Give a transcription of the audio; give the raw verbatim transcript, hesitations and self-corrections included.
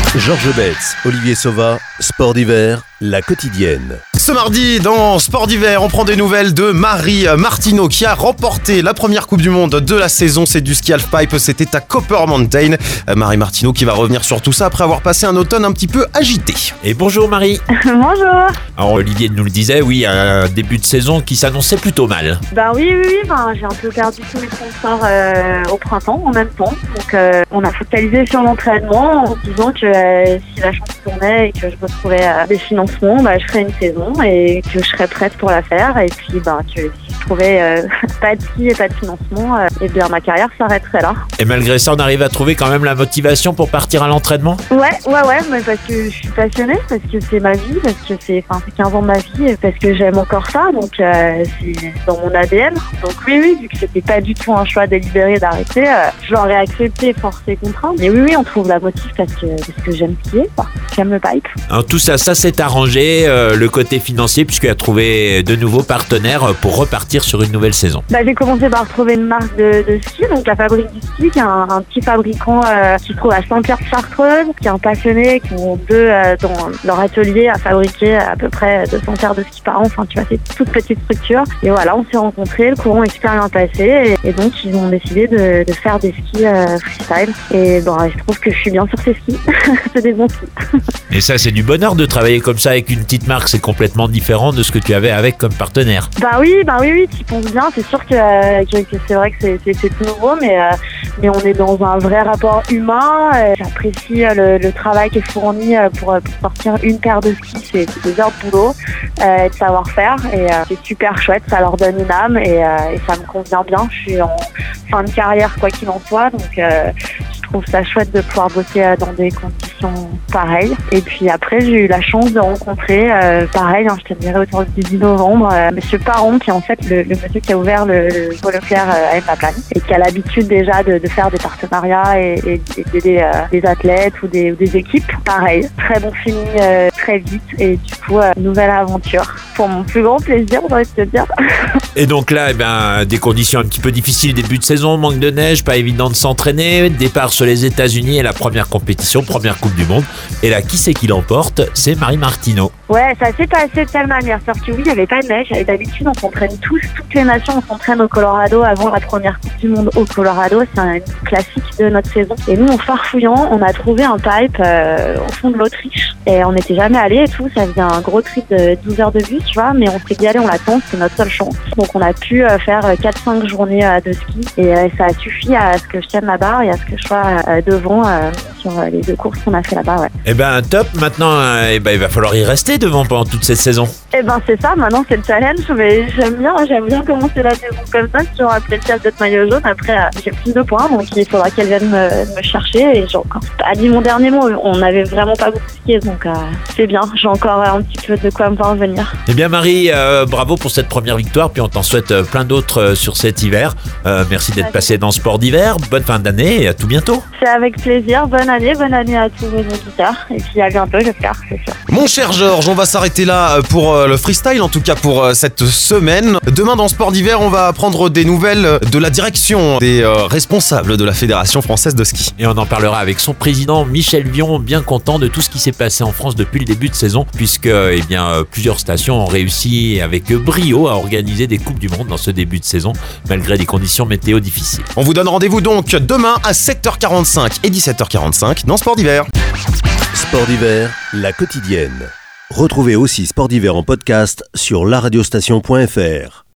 Georges Betts, Olivier Sauva, Sport d'hiver, la quotidienne. Ce mardi, dans Sport d'hiver, on prend des nouvelles de Marie Martineau qui a remporté la première Coupe du Monde de la saison. C'est du ski halfpipe, c'était à Copper Mountain. Marie Martineau qui va revenir sur tout ça après avoir passé un automne un petit peu agité. Et bonjour Marie. Bonjour. Alors Olivier nous le disait, oui, un début de saison qui s'annonçait plutôt mal. Bah oui, oui, oui. Ben, j'ai un peu perdu tous mes sponsors euh, au printemps en même temps. Donc euh, on a focalisé sur l'entraînement en se disant que euh, si la chance tournait et que je retrouvais euh, des financements, bah, je ferais une saison et que je serais prête pour la faire. Et puis bah, que si je trouvais euh, pas de ski et pas de financement, euh, et bien ma carrière s'arrêterait là. Et malgré ça, on arrive à trouver quand même la motivation pour partir à l'entraînement ? Ouais, ouais, ouais, mais parce que je suis passionnée, parce que c'est ma vie, parce que c'est, enfin, c'est quinze ans de ma vie, et parce que j'aime encore ça, donc euh, c'est dans mon A D N. Donc oui, oui, vu que c'était pas du tout un choix délibéré d'arrêter, euh, je l'aurais accepté, forcé, contraint. Mais oui, oui, on trouve la motive parce que, parce que j'aime skier, quoi. J'aime le pipe. Alors tout ça, ça s'est arrangé, euh, le côté financier, puisqu'il a trouvé de nouveaux partenaires pour repartir sur une nouvelle saison. Bah, j'ai commencé par trouver une marque de, de ski, donc la Fabrique du Ski, qui est un, un petit fabricant euh, qui se trouve à Saint-Pierre-de-Chartreuse, qui est un passionné, qui ont deux euh, dans leur atelier à fabriquer à peu près deux cents paires de skis par an. Enfin, tu vois, c'est une toute petite structure. Et voilà, on s'est rencontrés, le courant est super bien passé, et, et donc ils ont décidé de, de faire des skis euh, freestyle. Et bon, il se trouve que je suis bien sur ces skis. C'est des bons skis. Et ça, c'est du bonheur de travailler comme ça avec une petite marque. C'est complètement différent de ce que tu avais avec comme partenaire. Bah oui, bah oui, oui, tu penses bien. C'est sûr que, euh, que, que c'est vrai que c'est, c'est, c'est tout nouveau, mais, euh, mais on est dans un vrai rapport humain. Euh, j'apprécie euh, le, le travail qui est fourni euh, pour, pour sortir une paire de skis. C'est, c'est deux heures de boulot euh, et de savoir-faire. Et euh, c'est super chouette, ça leur donne une âme et, euh, et ça me convient bien. Je suis en fin de carrière, quoi qu'il en soit, donc euh, je trouve ça chouette de pouvoir bosser euh, dans des conditions pareilles. Et puis après, j'ai eu la chance de rencontrer, euh, pareil, hein, je te dirais autour du dix novembre, euh, Monsieur Paron, qui est en fait le, le monsieur qui a ouvert le, le Paul Leclerc euh, à Epaplan et qui a l'habitude déjà de, de faire des partenariats et, et, et d'aider euh, des athlètes ou des, ou des équipes. Pareil, très bon feeling euh, très vite et du coup, euh, nouvelle aventure. Pour mon plus grand plaisir, on va te dire. Et donc là, eh ben, des conditions un petit peu difficiles, début de saison, manque de neige, pas évident de s'entraîner, départ sur les États-Unis et la première compétition, première Coupe du Monde. Et là, qui c'est qui l'emporte ? C'est Marie Martineau. Ouais, ça s'est passé de telle manière. C'est-à-dire que oui, il n'y avait pas de neige. Et d'habitude, on s'entraîne tous, toutes les nations, on s'entraîne au Colorado avant la première Coupe du Monde au Colorado. C'est un classique de notre saison. Et nous, en farfouillant, on a trouvé un pipe euh, au fond de l'Autriche. Et on n'était jamais allé et tout. Ça faisait un gros trip de douze heures de bus, tu vois. Mais on s'est dit, allez, on l'attend, c'est notre seule chance. Donc, on a pu euh, faire quatre cinq journées euh, de ski. Et euh, ça a suffi à ce que je tienne la barre et à ce que je sois euh, devant euh, sur euh, les deux courses qu'on a fait là-bas, ouais. Eh ben, top. Maintenant, euh, eh ben, il va falloir y rester devant pendant toute cette saison. Eh ben, c'est ça. Maintenant, c'est le challenge. Mais j'aime bien, j'aime bien commencer la saison comme ça. Si j'aurai appelé le chef d'être maillot jaune, après, euh, j'ai plus de points. Donc, il faudra qu'elle vienne me, me chercher. Et j'ai encore pas dit mon dernier mot. On n'avait vraiment pas beaucoup skié. Donc, euh, c'est bien. J'ai encore un petit peu de quoi me voir venir. Eh bien, Marie, euh, bravo pour cette première victoire. Puis on t'en souhaite euh, plein d'autres euh, sur cet hiver. Euh, merci d'être passé dans Sport d'hiver. Bonne fin d'année et à tout bientôt. C'est avec plaisir. Bonne année. Bonne année à tous vos auditeurs. Et puis, à bientôt, j'espère. C'est sûr. Mon cher Georges, on va s'arrêter là pour le freestyle, en tout cas pour cette semaine. Demain dans Sport d'hiver, on va prendre des nouvelles de la direction des responsables de la Fédération française de ski. Et on en parlera avec son président Michel Vion, bien content de tout ce qui s'est passé en France depuis le début de saison, puisque eh bien, plusieurs stations ont réussi avec brio à organiser des Coupes du Monde dans ce début de saison, malgré des conditions météo difficiles. On vous donne rendez-vous donc demain à sept heures quarante-cinq et dix-sept heures quarante-cinq dans Sport d'hiver. Sport d'hiver, la quotidienne. Retrouvez aussi Sport d'hiver en podcast sur la radio station point f r.